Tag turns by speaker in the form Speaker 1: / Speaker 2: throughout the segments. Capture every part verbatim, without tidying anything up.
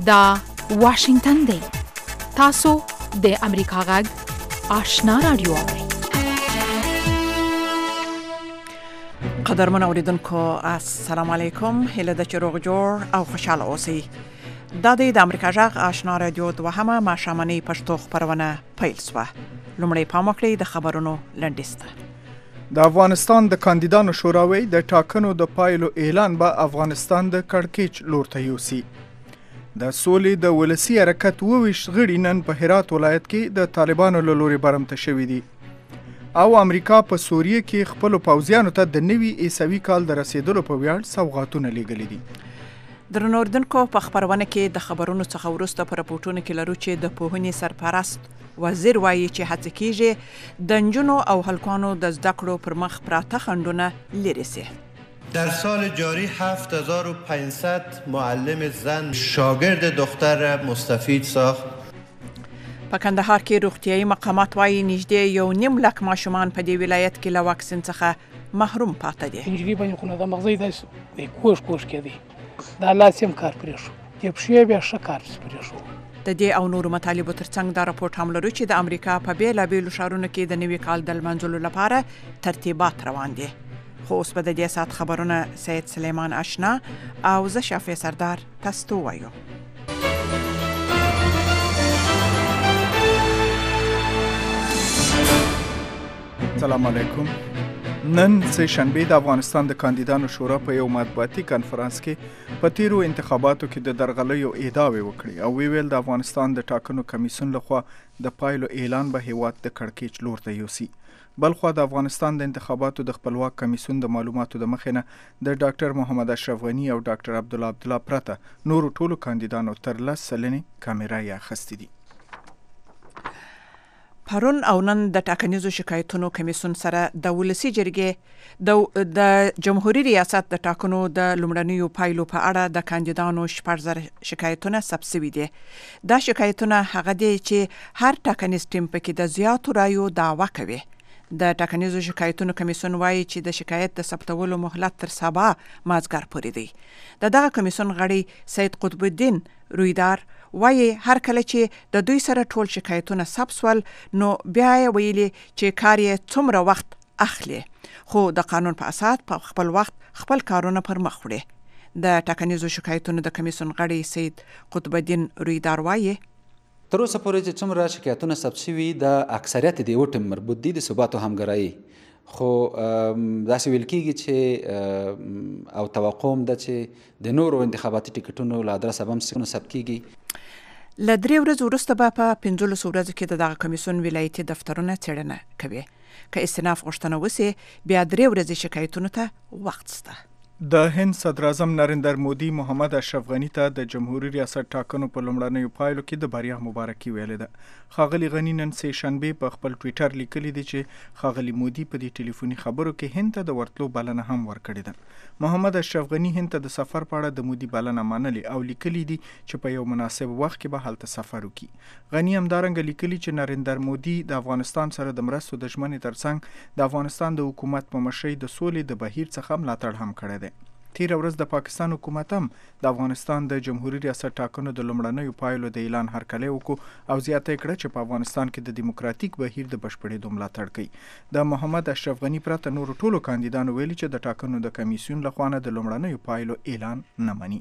Speaker 1: دا واشنگتن دی. تاسو د امریکا غږ آشنا رادیو اورئ.
Speaker 2: قدرمن اوریدونکو السلام علیکم، هیله ده چې روغ جوړ او خوشاله اوسئ. دا د امریکا غږ آشنا رادیو دوهمه ماښامنۍ پښتو خپرونه پیل شوه. لومړی پام وکړئ د خبرونو لنډیسته.
Speaker 3: د افغانستان د کاندیدانو شوراوی د ټاکنو د پایلو اعلان به افغانستان د کړکېچ لور ته یوسي. د سولې د ولسي حرکت اوویشت غړي نن په هرات ولایت کې د طالبانو له لوري برمته شوي دي او امریکا په سوریه کې خپلو پوځیانو ته د نوي عیسوي کال د رسیدلو په ویاړ سوغاتونه لیږلي دي.
Speaker 2: درنو اوریدونکو، په خپرونه کې د خبرونو څخه وروسته په راپورټونو کې لرو چې د پوهنې سرپرست وزیر وایي چې هڅه کیږي د نجونو او هلکانو د زده کړو پر مخ پراته خنډونه لرې سي.
Speaker 4: در سال جاری هفت هزار و پانصد معلم زن شاگرد دختر مستفید ساخت.
Speaker 2: په کندهار کې روغتیايي مقامات وایي نږدې یو نیم لک ماشومان په دې ولایت کې له واکسین څخه محروم پاتې دي.
Speaker 5: انجلي باندې خو نه د مغزي داسې دی کوش کوش کېدی دا لاس هم کار پرې شو د پښې بیا ښه کار پرې شو.
Speaker 2: د دې او نورو مطالبو ترڅنګ دا راپورټ هم لرو چې د امریکا په بېلابېلو ښارونو کې د نوي کال د لمانځلو لپاره ترتیبات روان دي. خو اوس به د دې ساعت خبرونه سید سلیمان آشنا او زه شافع سردار تاسو ته وایو.
Speaker 3: سلام علیکم. نن سه شنبه د افغانستان د کاندیدانو شورا په یو مطبوعاتي کانفرنس کې په تیرو انتخاباتو کې د درغلیو ادعاوې وکړې او وی ویل د افغانستان د ټاکنو کمیسیون لخوا د پایلو اعلان به هیواد د کړکېچ لور ته یوسي. بلخوا د افغانستان د انتخاباتو د خپلواک کمیسیون د معلوماتو د مخې نه د ډاکټر محمد اشرف غني او ډاکټر عبدالله عبدالله پرته نورو ټولو کاندیدانو تر لس سلنې کامرا یې اخیستې دي.
Speaker 2: پرون او نن د ټاکنیزو شکایتونو کمیسیون سره د ولسي جرګې د جمهوریت ریاست د ټاکنو د لومړنیو پایلو په اړه د کاندیدانو شپږ زره شکایتونه ثبت شوي دي. دا شکایتونه هغه دي چې هر ټاکنیز ټیم پکې د زیاتو رایو دعوه کوي. د ټاکنیزو شکایتونو کمیسیون وایي چې د شکایت د ثبتولو مهلت تر سبا مازګر پورې دی. د دغه کمیسیون غړي سید قطب الدین رویدار وایي هر کله چې د دوی سره ټول شکایتونه ثبت شول نو بیا یې ویلي چې کار یې څومره وخت اخلي، خو د قانون په اساس په خپل وخت خپل کارونه پر مخ وړي. د ټاکنیزو شکایتونو د کمیسیون غړي سید قطب الدین رویدار وایي
Speaker 6: تر اوسه پورې چې څومره شکایتونه ثبت شوي د اکثریت د یو ټیم مربوط دي د ثبات او همکارۍ، خو داسې ویل کېږي چې او توقع هم ده چې د نورو انتخاباتي ټکټونو له ادرسه به هم ثبت کېږي.
Speaker 2: له درې ورځو وروسته به په پنځلسو ورځو کې د دغه کمیسیون ولایتي دفترونه څېړنه کوي. که استیناف غوښتنه وسي بیا درې ورځې شکایتونو ته وخت شته.
Speaker 3: د هند صدر اعظم نریندر مودي محمد اشرف غني ته د جمهوریت ریاست ټاکنو په لومړنیو پایلو کې د بریا مبارکي ویلې ده. ښاغلي غني نن سه شنبه په خپل ټویټر لیکلي دي چې ښاغلي مودي په دې ټلیفوني خبرو کې هند ته د ورتلو بلنه هم ورکړې ده. محمد اشرف غني هند ته د سفر په اړه د مودي بلنه منلې او لیکلي دي چې په یو مناسب وخت کې به هلته سفر وکړي. غني همدارنګه لیکلي چې نریندر مودي د افغانستان سره د مرستو د ژمنې ترڅنګ د افغانستان د حکومت په مشرۍ د سولې د بهیر څخه ملاتړ هم کړی دی. تیر ورځ د پاکستان حکومت هم د افغانستان د جمهوریت ریاست ټاکنو د لومړنیو پایلو د اعلان هرکلی وکړو او زیاته کړه چې په افغانستان کې د دیموکراتیک بهیر د بشپړېدو ملاتړ کوي. د محمد اشرف غني پرته نورو ټولو کاندیدانو ویلي چې د ټاکنو د کمیسیون لخوا نه د لومړنیو پایلو اعلان نه مني.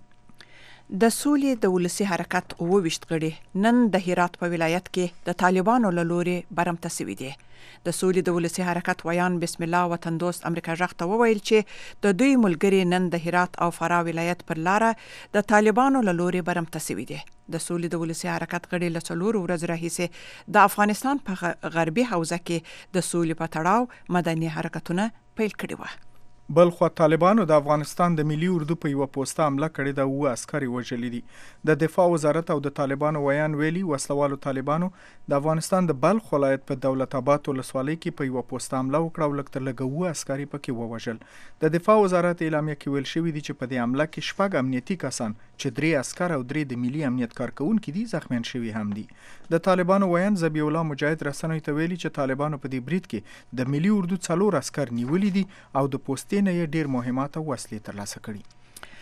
Speaker 2: د سولې د ولسي حرکت اوویشت غړي نن د هرات په ولایت کې د طالبانو له لوري برمته شوي دي. د سولې د ولسي حرکت ویان بسم الله وطن دوست امریکا غږ ته وویل چې د دوی ملګري نن د هرات او فراه ولایت پر لاره د طالبانو له لوري برمته شوي دي. د سولې د ولسي حرکت غړي له څلورو ورځو راهیسې د افغانستان په غربي حوزه کې د سولې په تړاو مدني حرکتونه پیل کړي وو.
Speaker 3: بلخوا طالبانو د افغانستان د ملي اردو په یوه پوسټه حمله کړې ده او اووه عسکر یې وژلي دي. د دفاع وزارت او د طالبانو ویان ویلي وسلوالو طالبانو د افغانستان د بلخ ولایت په دولت آباد ولسوالۍ کې په یوه پوسټه حمله وکړه او لږ تر لږه اووه عسکر یې پکې ووژل. د دفاع وزارت اعلامیه کې ویل شوي دي چې په دې حمله کې شپږ امنیتي کسان چې درې عسکر او درې د ملي امنیت کارکوونکي دي زخمیان شوي هم دي. د طالبانو ویان ذبیح الله مجاهد رسنیو ته ویلي چې طالبانو په دې برید کې د ملي اردو څلور عسکر نیولي دي او د پوستې نه یې ډېر مهمات او وسلې ترلاسه کړي.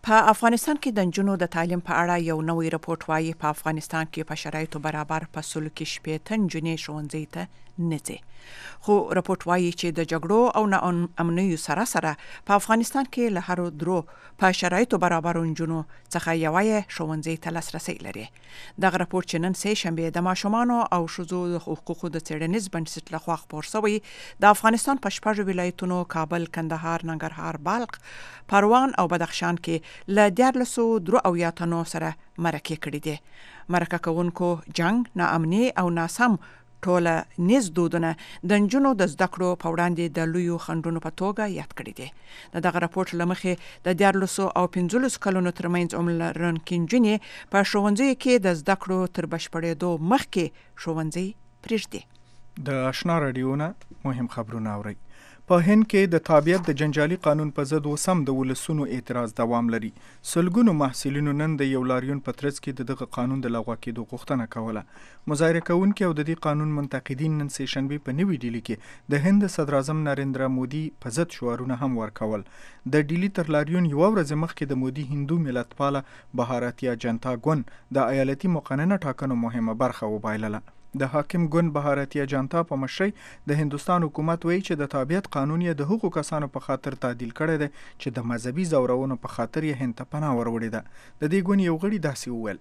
Speaker 2: په افغانستان کې د نجونو د تعلیم په اړه یو نوی راپور وایي په افغانستان کې په شرایطو برابر په سلو کې شپېته نجونې ښوونځي ته نه ځي. خو راپور وایي چې د جګړو او ناامنیو سره سره په افغانستان کې له هرو درو په شرایطو برابر نجونو څخه یوه یې ښوونځي ته لاسرسی لري. دغه راپور چې نن سه شنبه د ماشومانو او ښځو د حقوقو د څېړنیز بنسټ لخوا خپور شوی د افغانستان په شپږو ولایتونو کابل، کندهار، ننګرهار، بلخ، پروان او بدخشان کې له دیارلسو درو اویا تنو سره مرکه کړي دي. مرکه کوونکو جنگ، ناامني او ناسم ټوله نیز دودونه د نجونو د زده کړو په وړاندې د لویو خنډونو په توګه یاد کړي دي. د دغه راپور له مخې د دیارلسو او پنځلسو کلونو ترمنځ عمر لرونکې نجونې په ښوونځیو کې د زده کړو تر بشپړېدو مخکې ښوونځي پرېږدي.
Speaker 3: د آشنا راډیو نه مهم خبرونه اورئ. په هند کې د تابعیت د جنجالي قانون په ضد اوس هم د ولسونو اعتراض دوام لري. سلګونو محصلینو نن د یو لاریون په ترڅ کې د دغه قانون د لغوه کېدو غوښتنه کوله. مظاهره کوونکي او د دې قانون منتقدین نن سه شنبه په نوې ډیلي کې د هند صدر اعظم نریندرا مودي په ضد شعارونه هم ورکول. د ډیلي تر لاریون یو ورځ مخکې د مودي هندو ملتپاله بهاراتیا جنتا ګوند د ایالتي مقننه ټاکنو مهمه برخه وبایلله. د حاکم ګوند بهاراتیا جنتا په مشرۍ د هندوستان حکومت وایي چې د تابعیت قانون یې د هغو کسانو په خاطر تعدیل کړی دی چې د مذهبي ځورونو په خاطر یې هند ته پناه وروړې ده. د دې ګوند یو غړي داسې وویل: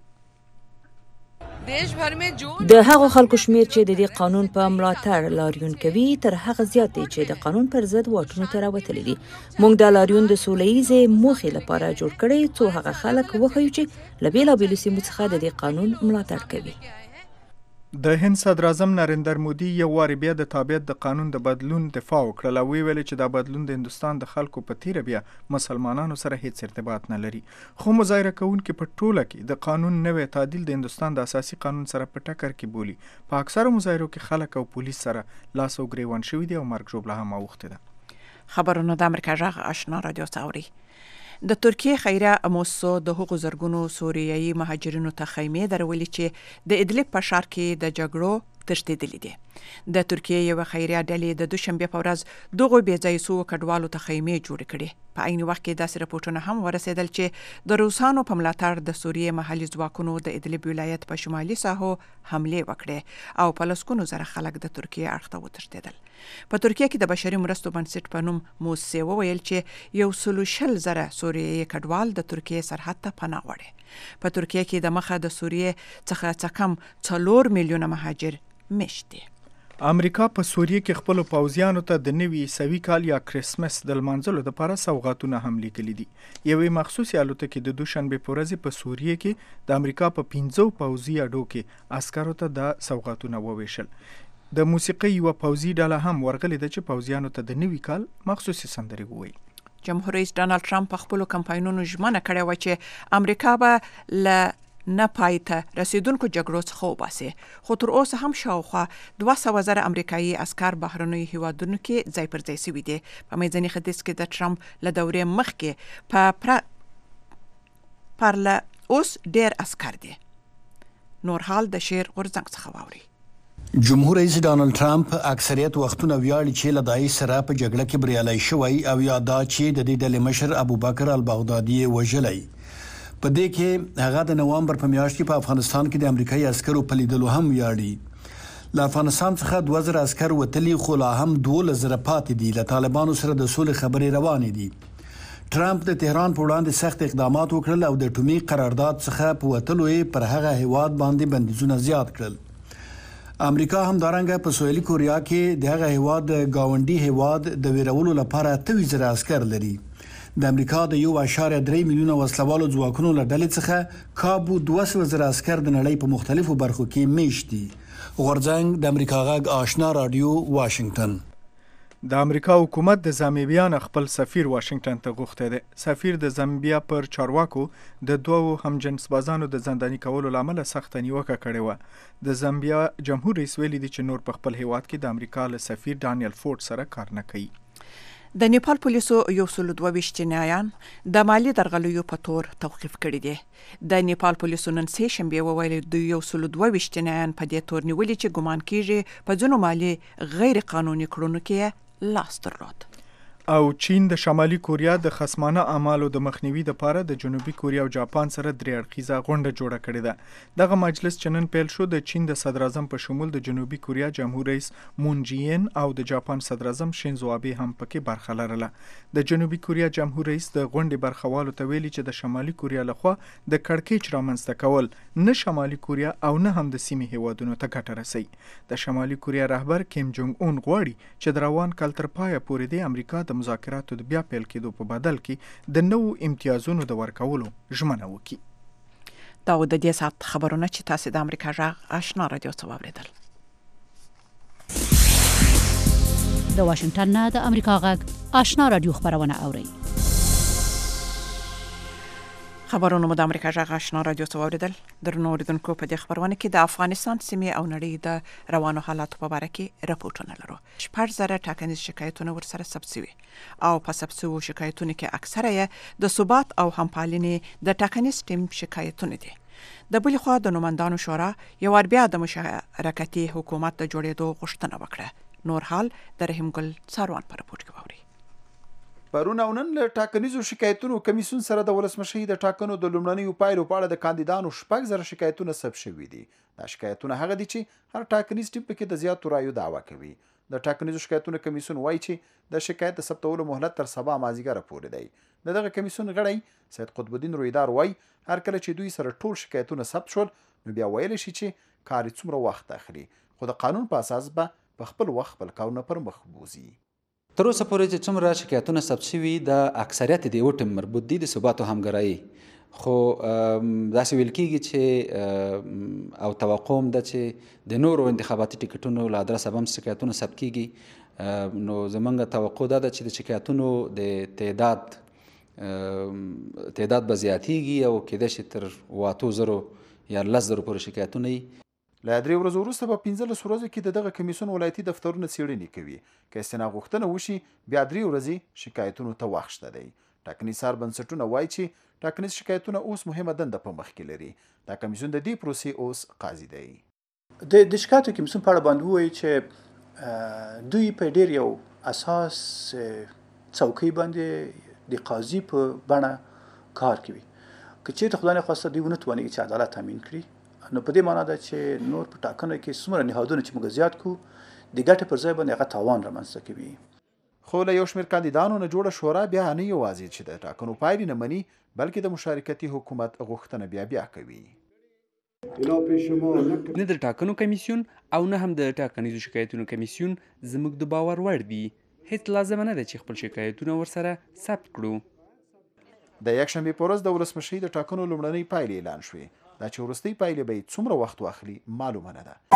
Speaker 7: د هغو خلکو شمیر چې د دې قانون په ملاتړ لاریون کوي تر هغه زیات دی چې د قانون پر ضد واټونو ته راوتلي دي. موږ د لاریون د سولهییزې موخې لپاره جوړ کړی څو هغه خلک وښیو چې له بېلابېلو سیمو څخه د دې قانون ملاتړ کوي.
Speaker 3: د هند صدر اعظم نریندر مودي یو واري بیا د تابعیت د قانون د بدلون دفاع وکړه او ویل چې دا بدلون د هندوستان د خلکو په تیره بیا مسلمانانو سره هیڅ ارتباط نه لري. خو مظاهره کوونکي په ټوله کې د قانون نوې تعدیل د هندوستان د اساسي قانون سره په ټکر کې بولي. په اکثره مظاهرو کې خلک او پولیس سره لاس او ګریوان شوي دي او مرګ ژوبله هم اوښتې ده.
Speaker 2: خبرونه د امریکا غږ آشنا رادیو څاوري. د ترکیه خیریه موسسو د هغو زرګونو سوریایي مهاجرینو ته خیمې درولې چې د ادلب په ښار کې د جګړو تښتېدلي دي. د ترکیه یو خیریه ډلې د دوشنبه په ورځ دغو بې ځایه سوو کډوالو ته خیمې جوړې کړې. په عین وخت کې داسې راپورټونه هم ورسېدل چې د روسانو په ملاتړ د سوریې محلي ځواکونو د ادلب ولایت په شمالي ساحو حملې وکړې او په لسګونو زره خلک د ترکیه اړخ ته وتښتېدل. په ترکیه کې د بشري مرستو بنسټ په نوم موسسې وویل چې یو سلو شل زره سوریایي کډوال د ترکیه سرحد ته پناه وړي. په ترکیه کې د مخه د سوریې څخه څه کم څلور میلیونه مهاجر مشت دي.
Speaker 3: امریکا په سوریه کې خپل پوځیانو ته د نوي عیسوي کال یا کرسمس د لمانځلو لپاره سوغاتونه هم لیکلي دي. یوې مخصوصي الوتکې د دوشنبه په ورځ په سوریه کې د امریکا په پنځو پوځي اډو کې عسکرو ته د سوغاتونه وویشل. د موسیقۍ یو پوځي ډله هم ورغلې ده چې پوځیانو ته د نوي کال مخصوصي سندرې ووایي.
Speaker 2: جمهور رئیس ډانلډ ټرمپ په خپلو کمپاینونو ژمنه کړې وه چې امریکا به له نه پای ته رسیدونکو جګړو څخه وباسي. خو تر اوسه هم شاوخوا دوه سوه زره امریکایي عسکر بهرنیو هیوادونو کې ځای پر ځای سوي دي. په میداني ختیځ کې د ټرمپ له دورې مخکې په پرله اوس ډېر عسکر دي. نور حال د شیر غورځنګ څخه واوري.
Speaker 8: جمهور رئیس ډانلډ ټرمپ اکثریت وختونه ویاړي چې له داعش سره په جګړه کې بریالی شوی او یا دا چې د دې ډلې مشر ابوبکر البغدادي یې وژلی. په دې کې هغه د نوامبر په میاشت کې په افغانستان کې د امریکایي عسکرو په لیدلو هم ویاړي. له افغانستان څخه دوه زره عسکر وتلي خو لا هم دولس زره پاتې دي. له طالبانو سره د سولې خبرې روانې دي. ټرمپ د تهران په وړاندې سخت اقدامات وکړل او د اټومي قرارداد څخه په وتلو یې پر هغه هیواد باندې بندیزونه زیات کړل. امریکا هم دارنګه په سویلي کوریا کې د هغه هیواد گاونډي هیواد د ویرولو لپاره اته زره عسکر لري. د امریکا د یو اشاریه درې میلیونه وسلوالو ځواکونو له ډلې څخه کابو دوه سوه زره عسکر د نړۍ په مختلفو برخو کې میشت دي. غورځنګ د امریکا غږ آشنا رادیو واشنگټن.
Speaker 3: د امریکا حکومت د زامبیا نه خپل سفیر واشنگټن ته غوښتی دی. سفیر د زامبیا پر چارواکو د دوو همجنسبازانو د زنداني کولو له امله سخته نیوکه کړې وه. د زامبیا جمهور رئیس ویلي دی چې نور په خپل هیواد کې د امریکا له سفیر ډانیل فورډ سره کار نه کوي.
Speaker 2: د نیپال پولیسو یو سل دوه ویشت جنایان د مالی درغلیو په تور توقیف کړي دي. د نیپال پولیسو نن سه شنبه وویل د یو سل دوه ویشت جنایان په دې تور نیولي چې ګمان کیږي په ځینو مالی غیر قانوني کړنو کې لاس درلود.
Speaker 3: او چین د شمالي کوریا د خصمانه اعمالو د مخنیوي لپاره د جنوبي کوریا او جاپان سره درې اړخیزه غونډه جوړه کړې ده. دغه مجلس چې نن پیل شو د چین د صدر اعظم په شمول د جنوبي کوریا جمهور رئیس مون جین او د جاپان صدر اعظم شینزو آبه هم پکې برخه لرله. د جنوبي کوریا جمهور رئیس د غونډې برخوالو ته ویلي چې د شمالي کوریا لخوا د کړکېچ رامنځته کول نه شمالي کوریا او نه هم د سیمې هیوادونو ته ګټه رسوي. د شمالي کوریا رهبر کیم جونګ اون غواړي چې د روان کال تر پایه پورې د امریکا د مذاکراتو د بیا پیل کېدو په بدل کې د نوو امتیازونو د ورکولو ژمنه وکړي.
Speaker 2: دا د دې ساعت خبرونه چې تاسو د امریکا غږ آشنا رادیو څخه واوریدل.
Speaker 9: د واشنگټن نه د امریکا غږ آشنا رادیو خبرونه اوري.
Speaker 2: خبرونه مو د امریکا غږ آشنا رادیو څخه واوریدل. درنو اوریدونکو په دې خبرونه کې د افغانستان سیمې او نړۍ د روانو حالاتو په اړه کې راپورټونه لرو. شپږ زره ټاکنیز شکایتونه ورسره ثبت شوي او په ثبت شوو شکایتونو کې اکثره یې د ثبات او همپالنې د ټاکنیز ټیم شکایتونه دي. د بل خوا د نوماندانو شورا یو ور بیا د مشارکتي حکومت د جوړېدو غوښتنه وکړه. نور حال د رحیم ګل څاروان په راپور کې ووري.
Speaker 10: پرون او نن له ټاکنیزو شکایتونو کمیسیون سره د ولسمشي د ټاکنو د لومړنیو پایلو په اړه د کاندیدانو شپږ زره شکایتونه ثبت شوي دي. دا شکایتونه هغه دي چې هر ټاکنیز ټیم پکې د زیاتو رایو دعوه کوي. د ټاکنیزو شکایتونو کمیسیون وایي چې د شکایت د ثبتولو مهلت تر سبا مازیګر پورې دی. د دغه کمیسیون غړی سید قطب الدین رویدار وایي هر کله چې دوی سره ټول شکایتونه ثبت شول نو بیا ویل شي چې کار څومره وخت اخلي، خو د قانون په اساس به په خپل وخت خپل کارونه پر مخ بوزي.
Speaker 6: تر اوسه پورې چې څومره شکایتونه ثبت شوي د اکثریت د یو ټیم مربوط دي د ثبات او همکارۍ، خو داسې ویل کېږي چې او توقع هم ده چې د نورو انتخاباتي ټکټونو له ادرسه به هم شکایتونه ثبت کېږي. نو زموږ توقع دا ده چې د شکایتونو د تعداد تعداد به زیاتېږي او کېدای شي تر اووه اتو زرو یا لس زرو پورې شکایتونه وي.
Speaker 10: له درې ورځو وروسته به پنځلس ورځو کې د دغه کمیسیون ولایتي دفترونه څېړنې کوي. که استناد غوښتنه وشي بیا درې ورځې شکایتونو ته وخت شته دی. ټاکنیز څار بنسټونه وایي چې ټاکنیز شکایتونه اوس مهمه دنده په مخ کې لري. دا کمیسیون د دې پروسې اوس قاضي دی.
Speaker 11: د د شکایتو کمیسیون په اړه باندې وایي چې دوی په ډېر یو اساس څوکۍ باندې د قاضي په بڼه کار کوي. که چېرته خدای نخواسته دوی ونه توانېږي چې عدالت تامین کړي، نو په دې معنا ده چې نور په ټاکنو کې څومره نهادونه چې موږ زیات کړو د ګټې پر ځای باندې هغه تاوان رامنځته کوي.
Speaker 10: خو له یو شمېر کاندیدانو نه جوړه شورا بیا نه یوازې چې د ټاکنو پایلې نه مني بلکې د مشارکتي حکومت غوښتنه بیا بیا کوي.
Speaker 12: نه د ټاکنو کمیسیون او نه هم د ټاکنیزو شکایتونو کمیسیون زموږ د باور وړ دي. هیڅ لازمه نه ده چې خپل شکایتونه ورسره ثبت کړو.
Speaker 10: د یکشنبې په ورځ د ولسمشي د ټاکنو لومړنۍ پایلې اعلان شوې. دا چې وروستۍ پایلې به څومره وخت واخلي معلومه نه ده.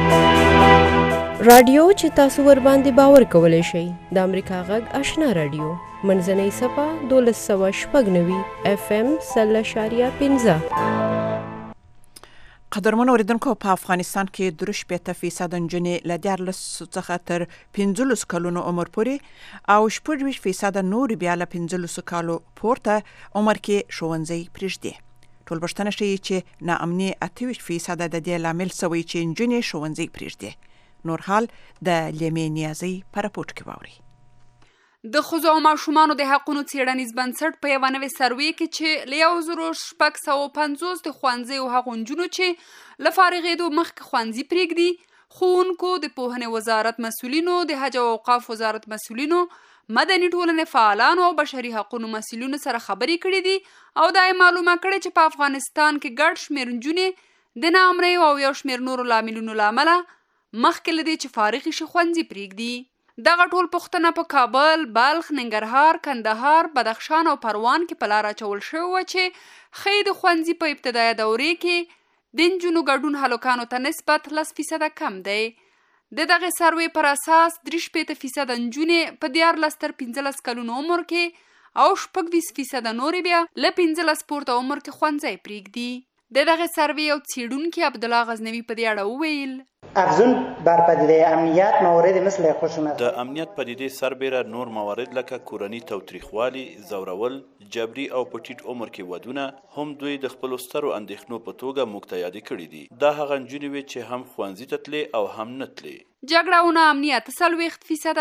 Speaker 13: رادیو چې تاسو ور باندې باور کولی شئ د امریکا غږ آشنا رادیو منځنۍ صفحه دولس سوه شپږ نوي اف ام سل اشاریه پنځه.
Speaker 2: قدرمن اوریدونکو په افغانستان کې درې شپېته فیصد نجونې له دیارلسو څخه تر پنځلسو کلونو عمر پورې او شپږ ویشت فیصد نور بیا له پنځلسو کالو پورته عمر کې ښوونځی پرېږدي. ټول پوښتنه ښیي چې ناامني اته ویشت فیصد د دې لامل شوی چې نجونې ښوونځی پرېږدي. نور حال د لیمې نیازۍ په راپورټ کې واورئ.
Speaker 14: د ښځو او ماشومانو د حقونو څیړنیز بنسټ په یوه نوې سروې کې چې له یو زرو شپږ سوه پنځوس د ښوونځیو هغو نجونو چې له فارغېدو مخکې ښوونځي پرېږدي، ښوونکو، د پوهنې وزارت مسؤلینو، د حج او اوقاف وزارت مسؤلینو، مدني ټولنې فعالانو او بشري حقونو مسؤلینو سره خبرې کړې دي او دا یې معلومه کړې چې په افغانستان کې ګډ شمېر نجونې د ناامنیو او یو شمېر نورو لاملونو له امله مخکې له دې چې فارغې شي ښوونځي پرېږدي. دغه ټول پوښتنه په کابل، بلخ، ننګرهار، کندهار، بدخشان او پروان کې په لار اچول شوې وه چې ښایي د ښوونځي په ابتدایه دورې کې د نجونو ګډون هلکانو ته نسبت لس فیصده کم دی. د دغه سروې پر اساس درې شپېته فیصده نجونې په دیارلس تر پنځلس کلونو عمر کې او شپږ ویشت فیصده نورې بیا له پنځلس پورته عمر کې ښوونځی پرېږدي. د دغه سروې یو څېړونکي عبدالله غزنوي په دې اړه وویل:
Speaker 15: افزون بر پدیده امنیت موارد مثل خشونت
Speaker 16: د امنیت پدیده سربیره نور موارد لکه کورنی توتریخوالي، زورول، جبري او په ټیټ عمر کې ودونه هم دوی د خپلو سترو اندېښنو په توګه موږ ته یادې کړي دي. دا هغه نجونې وې چې هم ښوونځي ته تلې او هم نه تلې.
Speaker 14: جګړه او ناامني اته څلوېښت فیصده،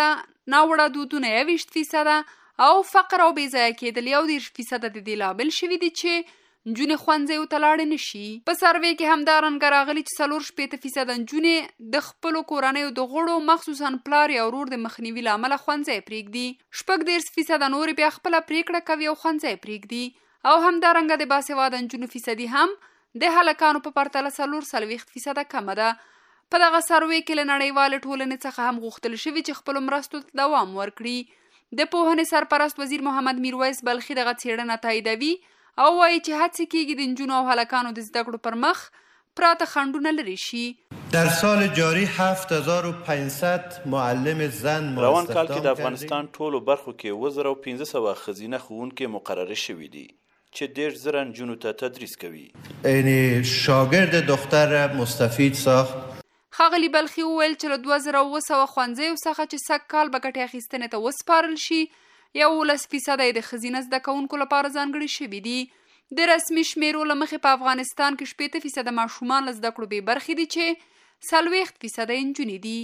Speaker 14: ناوړه دودونه یوویشت فیصده او فقر او بېځایه کېدل یو دېرش فیصده د دې لامل شوي دي چې نجونې ښوونځیو ته لاړې نه شي. په سروې کې همدارنګه راغلي چې څلور شپېته فیصده نجونې د خپلو کورنیو د غړو مخصوصا پلار یا ورور د مخنیوي له امله ښوونځی پرېږدي. شپږ دېرش فیصده نورې بیا خپله پرېکړه کوي او ښوونځی پرېږدي. او همدارنګه د باسواده نجونو فیصدي هم د هلکانو په پرتله څلور څلوېښت فیصده کمه ده. په دغه سروې کې له نړیوالې ټولنې څخه هم غوښتل شوي چې خپلو مرستو ته دوام ورکړي. د پوهنې سرپرست وزیر محمد میرویس بلخي دغه څېړنه تاییدوي او وایي چې هڅې کېږي د نجونو او هلکانو د زده کړو پر مخ پراته خنډونه لرې شي.
Speaker 4: در سال جاری هفت هزار و پنجصد معلم زن
Speaker 16: روان کال کې د افغانستان ټولو برخو کې اووه زره او پنځه سوه ښځینه ښوونکي مقرره شوي دي چې دېرش زره نجونو ته تدریس کوي.
Speaker 4: یعنی شاگرد دختر مستفید ساخت.
Speaker 14: ښاغلي بلخي وویل چې له دوه زره اووه سوه ښوونځیو څخه چې سږ کال به ګټې اخیستنې ته وسپارل شي یولس فیصده یې د ښځینه زده کوونکو لپاره ځانګړي شوي دي. د رسمي شمیرو له مخې په افغانستان کې شپېته فیصده ماشومان له زده کړو بې برخې دي چې څلوېښت فیصده یې نجونې دي.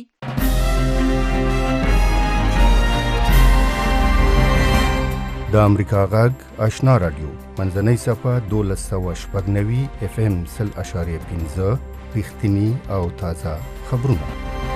Speaker 17: د امریکا غږ آشنا راډیو منځنۍ صفحه دولس سوه شپږ نوي اف ام سل اشاریه پنځه رښتیني او تازه خبرونه.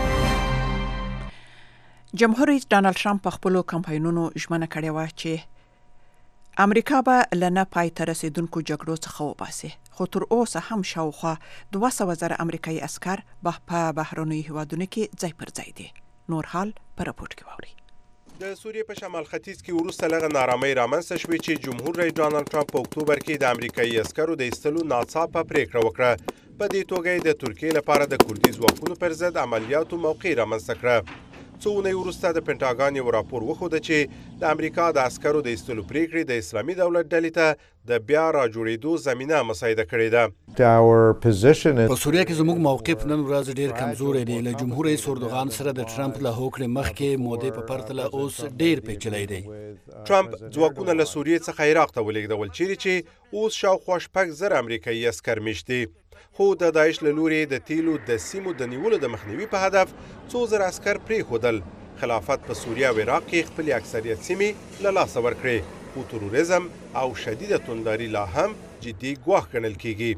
Speaker 2: جمهور رئیس ډانلډ ټرمپ په خپلو کمپاینونو ژمنه کړې وه چې امریکا به له نه پای ته رسېدونکو جګړو څخه وباسي، خو تر اوسه هم شاوخوا دوه سوه زره امریکایي عسکر به په بهرنیو هیوادونو کې ځای پر ځای دي. نور حال په راپورټ کې واورئ.
Speaker 18: د سوریې په شمال ختیځ کې وروسته لږه نارامۍ رامنځته شوې چې جمهور رئیس ډانلډ ټرمپ په اکتوبر کې د امریکایي عسکرو د ایستلو ناڅاپه پرېکړه وکړه. په دې توګه یې د ترکیې لپاره د کردي ځواکونو پر ضد عملیاتو موقع رامنځته کړه. څو اونۍ وروسته د پنټاګان یو راپور وښوده چې د امریکا د عسکرو د ایستلو پرېکړې د اسلامي دولت ډلې ته د بیا راجوړېدو زمینه مساعده کړې ده.
Speaker 8: په سوریه کې زموږ موقف نن ورځ ډېر کمزوری دی. له جمهور رئیس اردوغان سره د ټرمپ له هوکړې مخکې مودې په پرتله اوس ډېر پیچلی دی.
Speaker 18: ټرمپ ځواکونه له سوریې څخه عراق ته ولېږدول چیرې چې اوس شاوخوا شپږ زره امریکایي عسکر میشت دي. خو د داعش له لورې د تیلو د سیمو د نیولو د مخنیوي په هدف څو زره عسکر پرېښودل. خلافت په سوریه او عراق کې خپلې اکثریت سیمې له لاسه ورکړې، خو تروریزم او شدیده تونداري لا هم جدي ګواښ ګڼل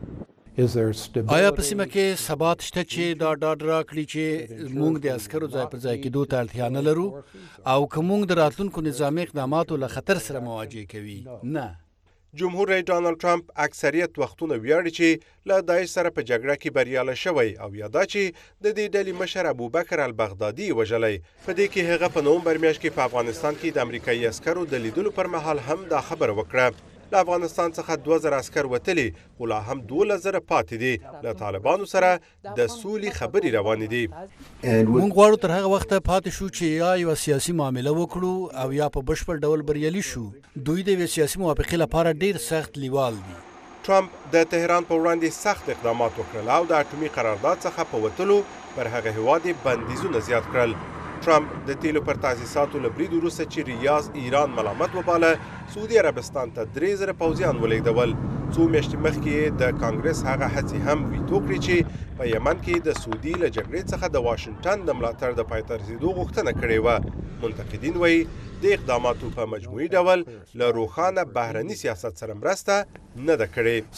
Speaker 18: کېږي.
Speaker 8: آیا په سیمه کې ثبات شته چې دا ډاډ راکړي چې موږ د عسکرو ځای پر ځای کېدو ته اړتیا نه لرو او که موږ د راتلونکو نظامي اقداماتو له خطر سره مواجه کوي؟ نه.
Speaker 18: جمهور رئیس ډانلډ ټرمپ اکثریت وختونه ویاړي چې له داعش سره په جګړه کې بریالی شوی او یا دا چې د دې ډلې مشر ابوبکر البغدادي وژلی. په دې کې هغه په نومبر میاشت کې په افغانستان کې د امریکایي عسکرو د لیدلو پر مهال هم دا خبره وکړه. له افغانستان څخه دوه زره عسکر وتلي، خو لا هم دولس زره پاتې دي. له طالبانو سره د سولې خبرې روانې دي.
Speaker 8: موږ غواړو تر هغه وخته پاتې شو چې یا یوه سیاسي معامله وکړو او یا په بشپړ ډول بریالي شو. دوی د یوې سیاسي موافقې لپاره ډېر سخت لیوال دي.
Speaker 18: ټرمپ د تهران په وړاندې سخت اقدامات وکړل او د اټومي قرارداد څخه په وتلو پر هغه هیواد یې بندیزونه زیات کړل. ټرمپ د تیلو پر تاسیساتو له برید وروسته چې ریاض ایران ملامت وباله، سعودي عربستان ته درې زره پوځیان ولېږدول. څو میاشتې مخکې د کانګرس هغه هڅې هم ویتو کړې چې په یمن کې د سعودي له جګړې څخه د واشنګټن د ملاتړ د پای ته رسېدو غوښتنه کړې وه. منتقدین وایي د اقداماتو په مجموعي ډول له روښانه بهرني سیاست سره مرسته نه ده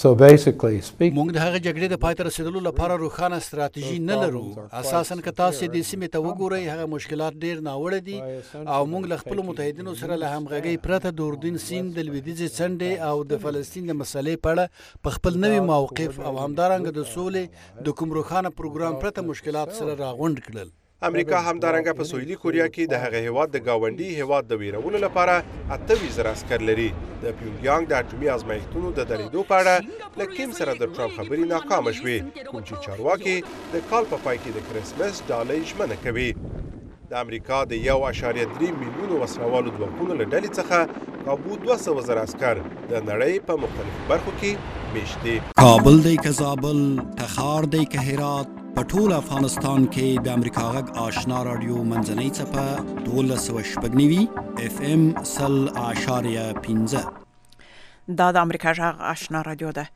Speaker 18: کړې.
Speaker 8: موږ د هغه جګړې د پای ته رسېدلو لپاره روښانه ستراتیژي نه لرو. اساساً که تاسې دې سیمې ته وګورئ، هغه مشکلات ډېر ناوړه دي او موږ له خپلو متحدینو سره له همغږۍ پرته د اردن سیند د لویدیځې څنډې او د فلسطین د مسلې په اړه په خپل نوي موقف او همدارنګه د سولې د کوم روښانه پروګرام پرته مشکلات سره راغونډ کړل.
Speaker 18: امریکا همدارنګه په سویلي کوریا کې د هغه هیواد د ګاونډي هیواد د ویرولو لپاره اته ویشت زره عسکر لري. د پیونګیانګ د اټومي ازمایښتونو د درېدو په اړه له کیم سره د ټرمپ خبرې ناکامه شوې، کوم چې چارواکي د کال په پای کې د کرسمس ډالۍ ژمنه کوي. د امریکا د یو اعشاریه درې میلیونو وسلوالو ځواکونو له ډلې څخه کابو دوه سوه زره عسکر د نړۍ په مختلفو برخو کې میشت دي.
Speaker 8: کابل دی که زابل، تخار دی که هرات، په ټول افغانستان کې د امریکا غږ آشنا راډیو منځنۍ څپه دولس سوه شپږ نوي اف ام سل اشاریه پنځه.
Speaker 2: دا د امریکا غږ آشنا راډیو ده.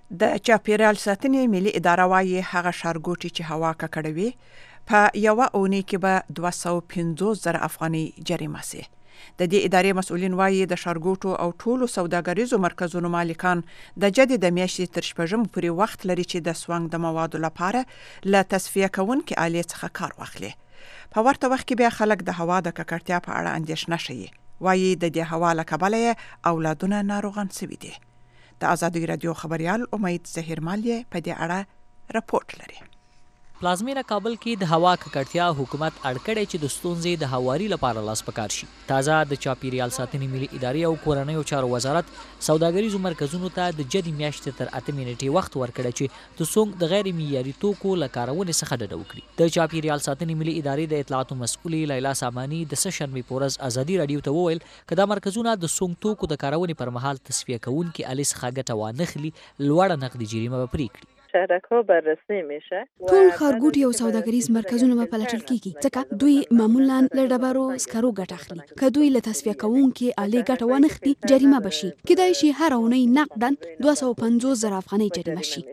Speaker 2: د چاپیریال ساتنې ملي اداره وايي هغه ښارګوټي چې هوا ککړوي په یوه اونۍ کې به دوه سوه پنځوس زره افغانۍ جریمه سي. د دې ادارې مسؤلین وايي د ښارګوټو او ټولو سوداګریزو مرکزونو مالکان د جدي د میاشتې تر شپږم پورې وخت لري چې د سونګ د موادو لپاره له تصفیه کوونکې آلې څخه کار واخلي. په ورته وخت کې بیا خلک د هوا د ککړتیا په اړه اندېښنه ښیي. وايي د دې هوا له کبله یې اولادونه ناروغان سوي دي. د آزادي رادیو خبريال امید زهیر مالیه په دې اړه راپورټ لري.
Speaker 19: پلازمینه کابل کې د هوا ککړتیا حکومت اړکړی چې د ستونزې د هواري لپاره لاس پکار شي. تازه د چاپیریال ساتنې ملي ادارې او کورنیو چارو وزارت سوداګریزو مرکزونو ته د جدي میاشتې تر اته منټې وخت ورکړی چې د سونګ د غیر معیاري توکو له کارونې څخه ډډه وکړي. د چاپیریال ساتنې ملي ادارې د اطلاعاتو مسؤلې لیلا سامانی د سه شنبې په ورځ ازادي رادیو ته وویل که دا مرکزونه د سونګ توکو د کارونې پر مهال تصفیه کوونکې آلې څخه ګټه وانخلي لوړه نقدي جریمه به پرې کړي.
Speaker 20: شرکا بررسی میشه.
Speaker 21: ټول ښارګوټي او سوداګریز مرکزونه به پلټل کیږي ځکه دوی معمولا له ډبرو سکرو ګټه اخلي. که دوی له تصفیه کوونکې آلې ګټه وانخلي جریمه بشي. کیدای شي هر اونۍ نقداً دوه سوه پنځوس زره افغانۍ جریمه شي.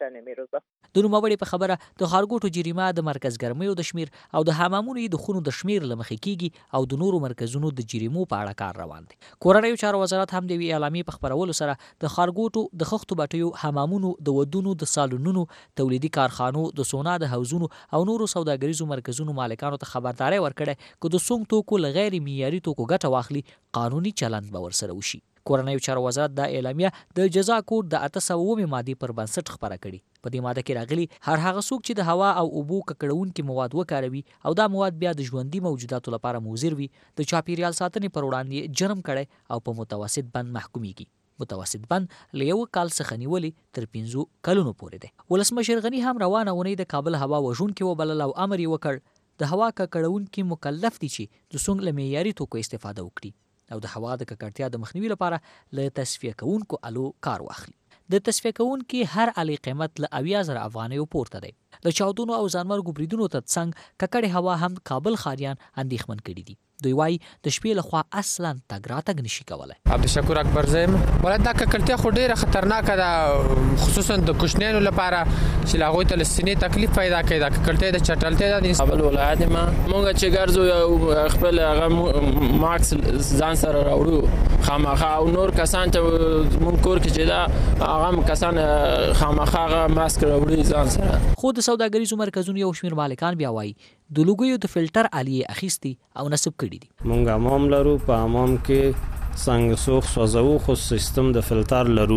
Speaker 19: د نوموړي په خبره د ښارګوټو جریمه د مرکز ګرمیو د شمیر او د حمامونو د خونو د شمیر له مخې کیږي او د نورو مرکزونو د جریمو په اړه کار روان دی. کورنیو چارو وزارت هم د یوې اعلامیې په خپرولو سره د ښارګوټو د خښتو بټیو حمامونو د ودونو د سالونونو تولیدي کارخانو د سونا د حوزونو او نورو سوداګریزو مرکزونو مالکانو ته خبرداري ورکړه که د سونګ توکو له غیر معیاري توکو ګټه واخلي قانوني چلند به ورسره وشي. کورنیو چارو وزارت دا اعلامیه د جزا کوډ د اته سوه اوومې مادې پر بنسټ خپره کړي. په دې ماده کې راغلي هر هغه څوک چې د هوا او اوبو ککړونکي مواد وکاروي او دا مواد بیا د ژوندي موجوداتو لپاره مضر وي د چاپیریال ساتنې پر وړاندې جرم کړی او په متوسط بند محکومیږي. متوسط بند له یو کال څخه نیولې تر پنځو کلونو پورې دی. ولسمشر غني هم روانه اونۍ د کابل هوا وژونکې وبلل او امر یې وکړ د هوا ککړونکي مکلف دي چې د سونګ له معیاري توکو استفاده وکړي او د هوا د ککړتیا د مخنیوي لپاره له تصفیه کوونکو آلو کار واخلي. د تصفیه کوونکي هر آلې قیمت له اویا زره افغانیو پورته دی. د چاودنو او ځانمرګو بریدونو تر څنګ ککړې هوا هم کابل ښاریان اندېښمن کړي دي. دوی وایي د شپې لخوا اصلا تګ راتګ نشي کولی.
Speaker 22: عبدالشکور اکبر زیم ولې دا ککړتیا خو ډېره خطرناکه ده خصوصا د کوچنیانو لپاره چې له هغوی ته له سینې تکلیف پیدا کوي. دا ککړتیا د چټلتیا ده.
Speaker 23: کابل ولایت ما مونږ چې ګرځو خپل هغه ماکس ځان سره راوړو خامخا او نور کسان ته مونږ کور کې چې دا هغه کسان خامخا هغه ماسک راوړي ځان سره.
Speaker 19: خو د سوداګریزو مرکزونو یو شمېر مالکان بیا وایي د لوګیو د فلټر آلې اخیستي او نصب کړي دي.
Speaker 23: مونږ حمام لرو په حمام کې څنګه سوخ سوځو خو سیستم د فلټر لرو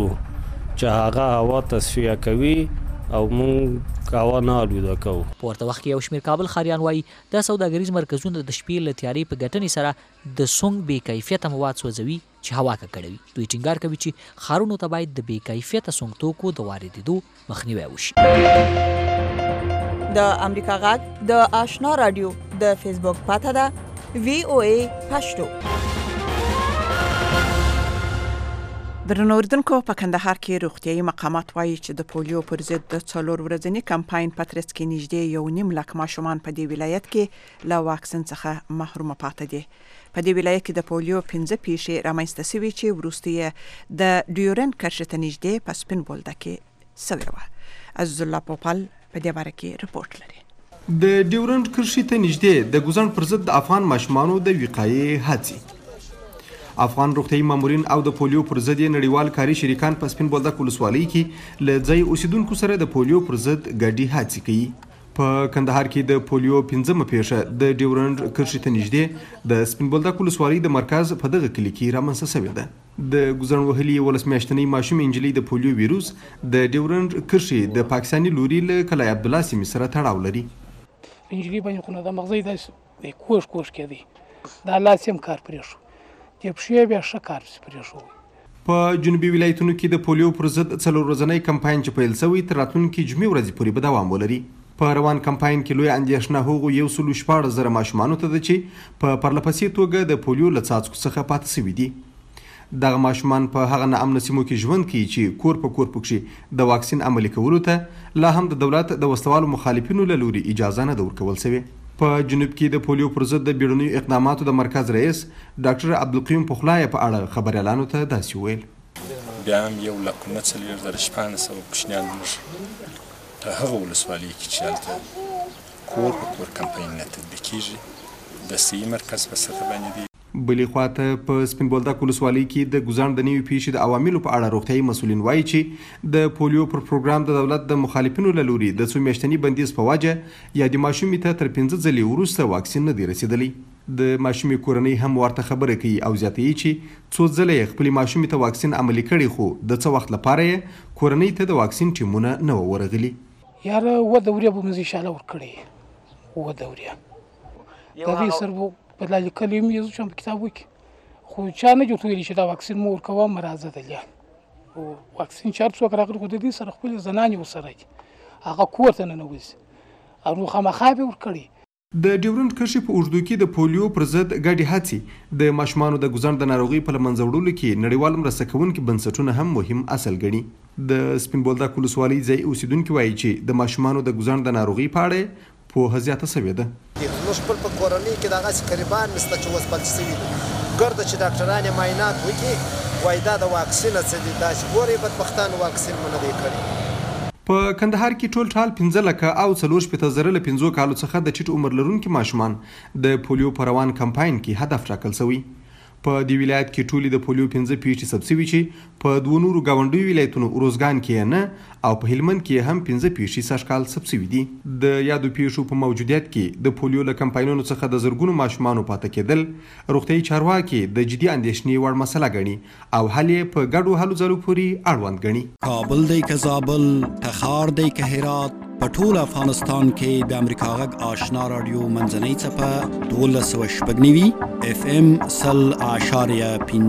Speaker 23: چې هغه هوا تصفیه کوي او مونږ هوا نه آلوده کوو.
Speaker 19: په ورته وخت کې یو شمېر کابل ښاریان وایي دا سوداګریز مرکزونه د شپې له تیارې په ګټنې سره د سونګ بې کیفیته مواد سوځوي چې هوا ککړوي. دوی ټینګار کوي چې ښارونو ته باید د بې کیفیته سونګ توکو د واردېدو مخنیوی وشي.
Speaker 24: د امریکا غږ د آشنا رادیو د فیسبوک پاته ده وی او ای پښتو.
Speaker 2: درنو اردوونکو په کندهار کې روغتیايي مقامات وایي چې د پولیو پر ضد د څلور ورځني کمپاین په ترڅ کې نږدې یو نیم لک ماشومان په دې ولایت کې له واکسین څخه محروم پاتې دي. په دې ولایت کې د پولیو پنځه پیښې رامنځته شوې چې وروسته یې د ډیورن کرښې ته نږدې په سپین بولده کې شوې وه. عزیز الله پوپل په دې باره کې رپورټ لري.
Speaker 25: د ډیورنډ کرښې ته نږدې د ګوزن پر ضد د افغان ماشومانو د وقایې هڅې. افغان روغتیايي مامورین او د پولیو پر ضد نړیوال کاري شریکان په سپین بولدک ولسوالۍ کې له ځای اوسیدونکو سره د پولیو پر ضد ګډې هڅې کوي. په کندهار کې د پولیو پنځمه پیښه د ډیورنډ کرښې ته نږدې د سپین بولدک ولسوالۍ د مرکز په دغه کلي کې رامنځته شوې ده. د ګوزن وهلي ولس میاشتنۍ ماشوم انجلۍ د پولیو ویروس د ډیورنډ کرښې د پاکستاني لوري له کلای عبدالله سیمې سره تړاو لري.
Speaker 5: انجلۍ باندې خو نه د مغزۍ داسې دی کوږ کوږ کېدی دا لاس هم کار پرېښو د پښې بیا ښه کار پرېښو.
Speaker 25: په جنوبي ولایتونو کې د پولیو پر ضد څلور ورځنی کمپاین چې پیل شوی تر راتلونکي جمعې ورځې پورې به دوام ولري. په روان کمپاین کې لوی اندېښنه هغو یو سل شپاړس زره ماشومانو ته ده چې په پرلپسې توګه د پولیو له څاڅکو څخه پاتې شوي دي. دغه ماشومان په هغه ناامنه سیمو کې ژوند کوي چې کور په کور پکښې د واکسین عملي کولو ته لا هم د دولت د وسلوالو مخالفینو له لوري اجازه نه ده ورکول شوې. په جنوب کې د پولیو پر ضد د بیړنیو اقداماتو د مرکز رئیس ډاکټر عبدالقیوم پخلا په اړه خبریالانو ته داسې وویل.
Speaker 1: بیا هم یو لک نه څلوېښت زره شپاړس سوه کوچنیان موږ په هغه ولسوالۍ کې چې هلته کور په کور کمپاین نه تطبیقېږي د صحي مرکز په سطح باندې دي.
Speaker 25: بلې خواته په سپین بولدک ولسوالۍ کې د ګزان د نوي پیښې د عواملو په اړه روغتیایي مسؤلین وایي چې د پولیو پر پروګرام د دولت د مخالفینو له لوري د څو میاشتني بندیز په وجه یا د ماشومې ته تر پنځه ځلې وروسته واکسین نه دی رسېدلی. د ماشومې کورنۍ هم ورته خبره کوي او زیاتوي چې څو ځله یې خپلې ماشومې ته واکسین عملي کړی خو د څه وخت لپاره یې کورنۍ ته د واکسین ټیمونه نه وه ورغلي.
Speaker 5: یاره اووه دورې به موږ انشاءالله ورکړې اووه دورې د دې سر به په لا لیکلي یم یې شم په کتابو کې خو چا نه جوړ ویلي چې دا واکسین مو ورکوه مرازه ده لیا واکسین چې هر څوک راغلي خو د دې سره خپلې زنانې ورسره دي هغه کور ته ننوځي او نو خامخا به ورکړي.
Speaker 25: د ډیورنډ کرښې په اوږدو کې د پولیو پر ضد ګډې هڅې د ماشومانو د ګزند د ناروغۍ په له منځه وړلو کې نړیوال مرسته کوونکي بنسټونه هم مهم اصل ګڼي. د سپین بولدک ولسوالۍ ځایي اوسیدونکي وایي چې د ماشومانو د ګزند د ناروغۍ په اړه پوهه زیاته سوې ده.
Speaker 3: موږ خپل په کورنۍ کې دغسې قریبان نشته چې اوس بلد شوي دي ګرده چې ډاکټران یې معاینات وکړي وایي دا د واکسینه څه دي داسې ګورئ بدبختانو واکسین مو نه دی کړی.
Speaker 25: په کندهار کې ټول ټال پنځه لکه او څلور شپېته زره له پنځو کالو څخه د ټیټ عمر لرونکي ماشومان د پولیو په روان کمپاین کې هدف ټاکل شوی. په دې ولایت کې ټولې د پولیو پنځه پیښې ثبت شوي چې په دوو نورو ګاونډیو ولایتونو اروزګان کې نه او په هلمند کې هم پنځه پیښې سږکال ثبت شوي دي. د یادو پیښو په موجودیت کې د پولیو له کمپاینونو څخه د زرګونو ماشومانو پاته کېدل روغتیایي چارواکي د جدي اندېښنې وړ مسله ګڼي او حل یې په ګډو هلو ځلو پورې اړوند ګڼي.
Speaker 8: کابل دی که زابل، تخار دی که هرات، په ټول افغانستان کې د امریکا غږ آشنا رادیو منځنۍ څپه دولس سوه شپږ نوي اف ام سل اعشاریه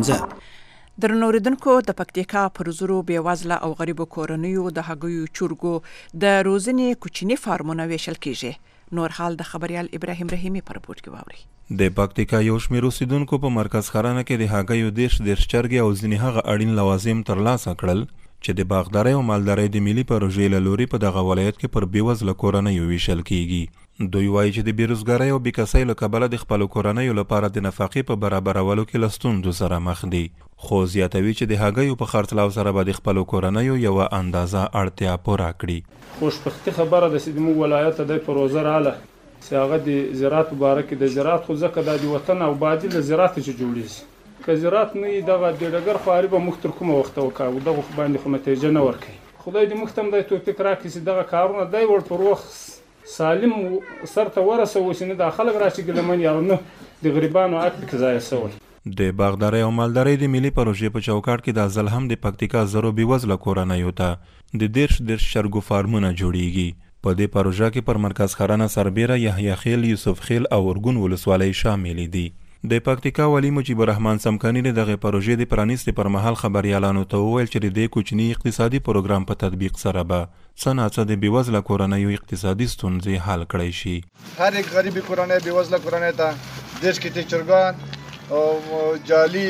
Speaker 8: پنځه.
Speaker 2: درنو اوریدونکو د پکتیکا پر زرو بېوزله او غریبو کورنیو د هګیو چرګو د روزنې کوچني فارمونه ویشل کیږي. نور حال د خبريال ابراهیم رحیمی په رپورټ کې واوري.
Speaker 6: د پکتیکا یو شمېر اوسیدونکو په مرکز خرانه کې د هګیو دیرش دیرش چرګې او ځینې هغه اړین لوازم ترلاسه کړل چې د باغدارۍ او مالدارۍ د ملي پروژې له لوري په دغه ولایت کې پر بېوزله کورنیو ویشل کیږي. دوی وایي چې د بېروزګارۍ او بېکسۍ له کبله د خپلو کورنیو لپاره د نفقې په برابرولو کې له ستونزو سره مخ دي، خو زیاتوي چې د هګیو په خرڅلاو سره به د خپلو کورنیو یوه اندازه اړتیا پوره کړي.
Speaker 7: خوشبختي خبره ده چې زموږ ولایت ته د پروژه راغله چې هغه د زراعت په باره کې د زراعت خو ځکه دا د وطن او بادي له زراعت چې جوړېږي که زراعت نه وي دغه د ډګر خواري به موږ تر کومه وخته وکړو دغه خو باندې خو نتیجه نه ورکوي. خدای دې موږ ته هم دی توفیق راکړي چې دغه کارونه دی ور پر وخت سالم سرته ورسوو چې نه دا خلک راشي ګیلمن یا نه د غریبانو حق پکې ضایع شوی.
Speaker 6: د باغدارۍ او مالدارۍ د ملي پروژې په چوکاټ کې دا ځل هم د پکتیکا زرو بېوزله کورنیو ته د دیرش دیرش چرګو فارمونه جوړیږي. په دې پروژه کې پر مرکز خرانه سربیره یحیی خیل، یوسف خیل او ارګون ولسوالۍ شاملې دي. د پکتیکا والی مجیب الرحمن سمکانی د دغه پروژې د پرانیستې پر مهال خبريالانو ته وویل چې د دې کوچني اقتصادي پروګرام په تطبیق سره به څه ناڅه د بېوزله کورنیو اقتصادي ستونزې حل کړی شي.
Speaker 9: هر یک غریبی کورنۍ بېوزله کورنۍ ته دیرش کیلو چرګان او جالي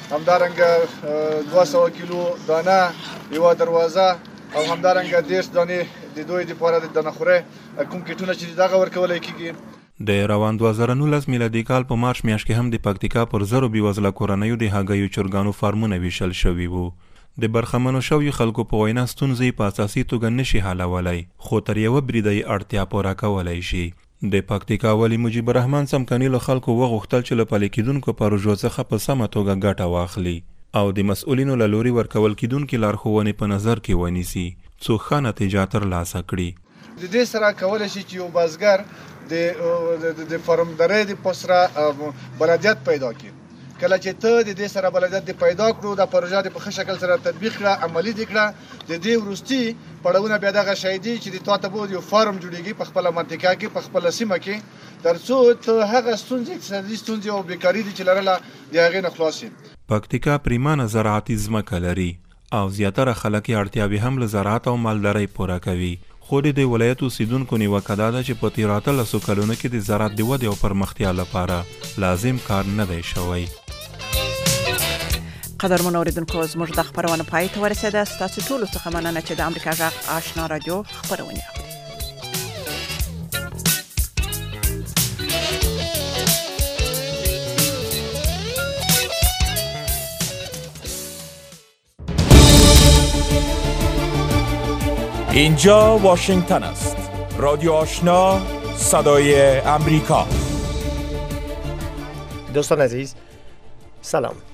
Speaker 9: همدارنګه دوه سوه کیلو دانه یوه دروازه او همدارنګه دیرش دانې د دوی دپاره د دانهخورۍ کوم کیټونه چې دغه ورکولی کېږي.
Speaker 6: د روان دوه زره نولس میلادي کال په مارچ میاشت کې هم د پکتیکا پر زرو بېوزله کورنیو د هګیو چرګانو فارمونه ویشل شوي وو. د برخمنو شویو خلکو په وینا ستونزې په اساسي توګه نشي حلولی خو تر یوه بریده یې اړتیا پوره کولی شي. د پکتیکا والی مجیب الرحمن سمکاني له خلکو وغوښتل چې له پلي کېدونکو پروژو څخه په سمه توګه ګټه واخلي او د مسؤلینو له لوري ورکول کېدونکي لارښوونې په نظر کې ونیسي څو ښه نتیجه ترلاسه کړي.
Speaker 9: د دې سره کولی شي چې یو بزګر د د فارمدارۍ د پسره بلدیت پیدا کړي. کله چې ته د دې سره بلدیت د پیدا کړو د پروژه د په ښه شکل سره تطبیق کړه عملي دې کړه د دې وروستي پړاوونه بیا دغه شی دي چې د تا ته به یو فارم جوړېږي په خپله منطقه کې په خپله سیمه کې تر څو ته هغه ستونزې اقتصادي ستونزې او بیکاري دي چې لرله د هغې نه خلاص شي.
Speaker 6: پکتیکا پریمانه زراعتي ځمکه لري او زیاتره خلک یې اړتیاوې هم له زراعت او مالدارۍ پوره کوي. خو د ولایت اوسیدونکو نیوکه دا ده چې په تېرو اتلسو کلونو کې د زراعت د ودې او پرمختیا لپاره لازم کار نه دی شوی.
Speaker 2: قدرمن اوریدونکو زموږ د خبرونه پای ته ورسېده. ستاسو ټولو څخه مننه چې د امریکا غږ آشنا رادیو خبرونه اورئ.
Speaker 10: اینجا واشنگتن است. رادیو آشنا، صدای امریکا.
Speaker 11: دوستان عزیز سلام.